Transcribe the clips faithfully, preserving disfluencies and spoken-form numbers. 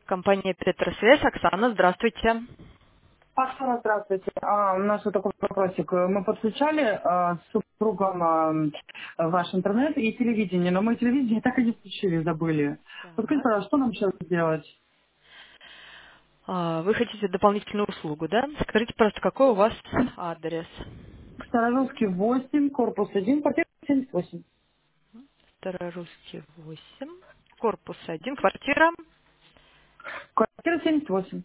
Компания Петросвязь. Оксана, здравствуйте. Оксана, здравствуйте. А, у нас вот такой вопросик. Мы подключали а, с супругом а, ваш интернет и телевидение, но мы телевидение так и не включили, забыли. Вот скажите, Так. пожалуйста, что нам сейчас делать? А, Вы хотите дополнительную услугу, да? Скажите просто, какой у вас адрес? Старорусский восемь, корпус один, квартира семьдесят восемь. Старорусский восемь, корпус один, квартира. Квартира семьдесят восемь.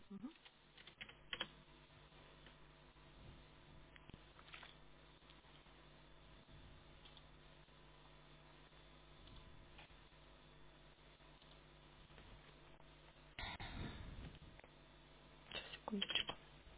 Секундочку.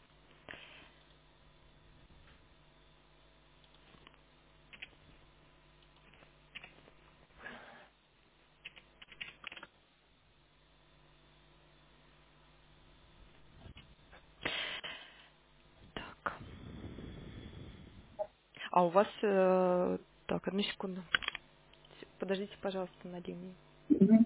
Так. А у вас... э, так, одну секунду. Подождите, пожалуйста, на линии. Мгм.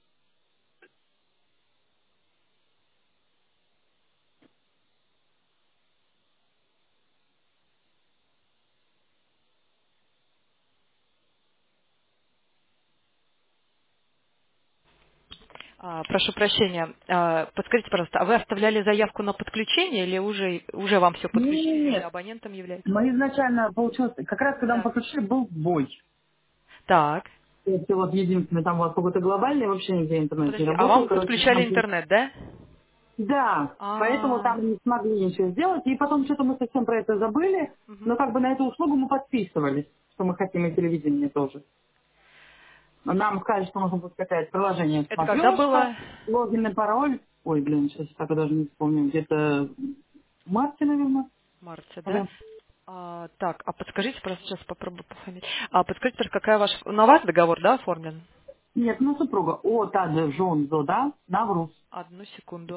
А, прошу прощения. А, подскажите, пожалуйста, а вы оставляли заявку на подключение или уже, уже вам все подключили, или Нет, абонентом являетесь? мы изначально получилось, как раз когда мы Да. подключили, был сбой. Так. Это вот единственное, там у вас какой-то глобальный, вообще нигде интернет не Подождите, а вам работал, короче, подключали там интернет, да? да, поэтому А, там не смогли ничего сделать. И потом что-то мы совсем про это забыли, мгм. но как бы на эту услугу мы подписывались, что мы хотим и телевидение тоже. Нам сказали, что нужно будет скачать приложение Это когда «Смотрешка», было? логин и пароль. Ой, блин, сейчас так и даже не вспомню. Где-то в марте, наверное. В марте, да? Или- А, так, а подскажите, просто сейчас попробую по фамилии. А подскажите, просто, какая ваша... На вас договор, да, оформлен? Нет, ну супруга. О, Тада Жон Зода, Наврус. Одну секунду.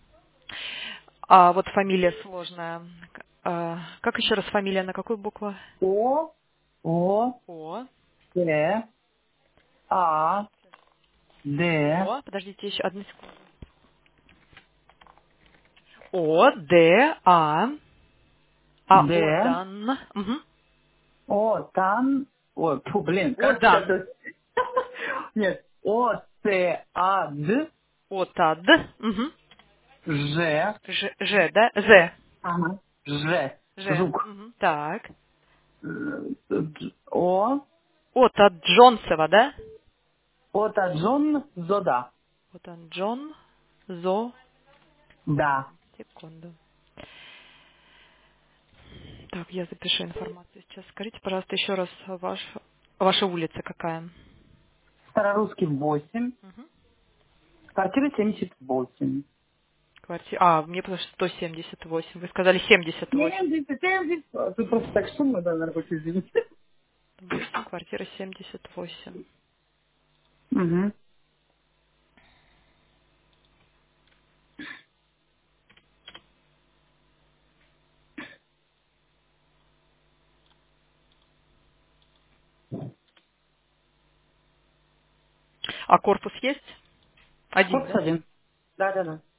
А вот фамилия сложная. К- а, как еще раз фамилия, на какую букву? О, О, О. Т, А, Д, О, подождите еще одну секунду. О, Д, А. А, О, Д, Дан. Мгм. О, Тан, ой, фу, блин, О, как сейчас... Дан. Нет, О, Т, А, Д, О, Тад. Мгм. Ж, Ж, Ж, да? З. ага, Ж, Ж. жук, Мгм. Так. Э, Дж- О, О, Тад Джонсова, да? Ота Джон, Зода, Вот он, Джон, Зо. да. Секунду. Так, я запишу информацию сейчас. Скажите, пожалуйста, еще раз, ваш, ваша улица какая? Старорусский восемь, Мгм. квартира семьдесят восемь. Квартира. А, мне просто сто семьдесят восемь. Вы сказали семьдесят восемь. семьдесят, семьдесят. Тут просто так шумно, да, на работе, извините. восемь, квартира семьдесят восемь. Угу. А корпус есть? Один, Корпус да? один. Да, да, да.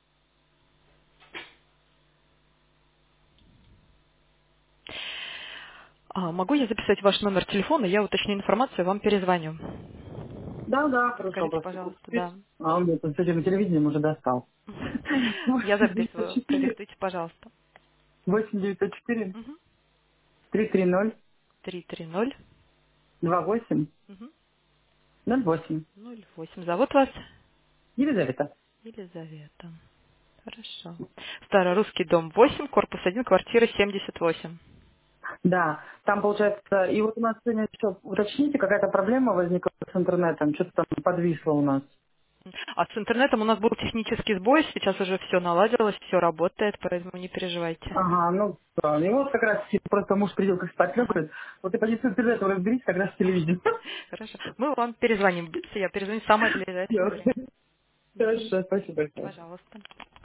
А, могу я записать ваш номер телефона? Я уточню информацию, вам перезвоню. Да, да, хорошо, Скажите, просто. пожалуйста, да. А он мне тут с этим телевидением уже достал. Я восемь девятьсот записываю. четыре, Продиктуйте, пожалуйста. восемь девятьсот четыре, Угу. три три ноль, три три ноль. два восемь, Угу. ноль восемь. ноль восемь. Зовут вас? Елизавета. Елизавета. Хорошо. Старорусский дом восемь, корпус один, квартира семьдесят восемь. Да, там получается, и вот у нас сегодня еще, уточните, какая-то проблема возникла с интернетом, что-то там подвисло у нас. А с интернетом у нас был технический сбой, сейчас уже все наладилось, все работает, поэтому не переживайте. Ага, ну, да. И вот как раз типа, просто муж придел как спать лег, говорит, вот ты поди с интернетом разберись, как раз с телевидением. Хорошо. Мы вам перезвоним. Я перезвоню в самое ближайшее Всё. время. Мгм. Хорошо, спасибо большое. Пожалуйста.